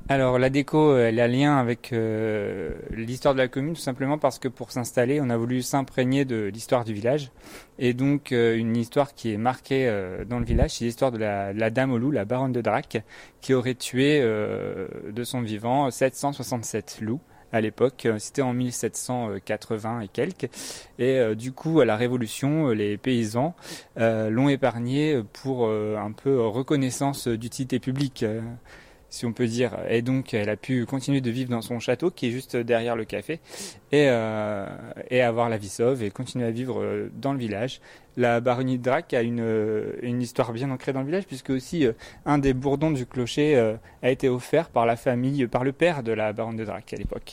Alors la déco, elle a lien avec l'histoire de la commune, tout simplement parce que pour s'installer, on a voulu s'imprégner de l'histoire du village. Et donc une histoire qui est marquée dans le village, c'est l'histoire de la Dame au loup, la baronne de Drac, qui aurait tué de son vivant 767 loups. À l'époque, c'était en 1780 et quelques. Et du coup, à la Révolution, les paysans l'ont épargné pour un peu reconnaissance d'utilité publique. Si on peut dire. Et donc, elle a pu continuer de vivre dans son château, qui est juste derrière le café, et avoir la vie sauve, et continuer à vivre dans le village. La baronnie de Drac a une histoire bien ancrée dans le village, puisque aussi un des bourdons du clocher a été offert par la famille, par le père de la baronne de Drac à l'époque.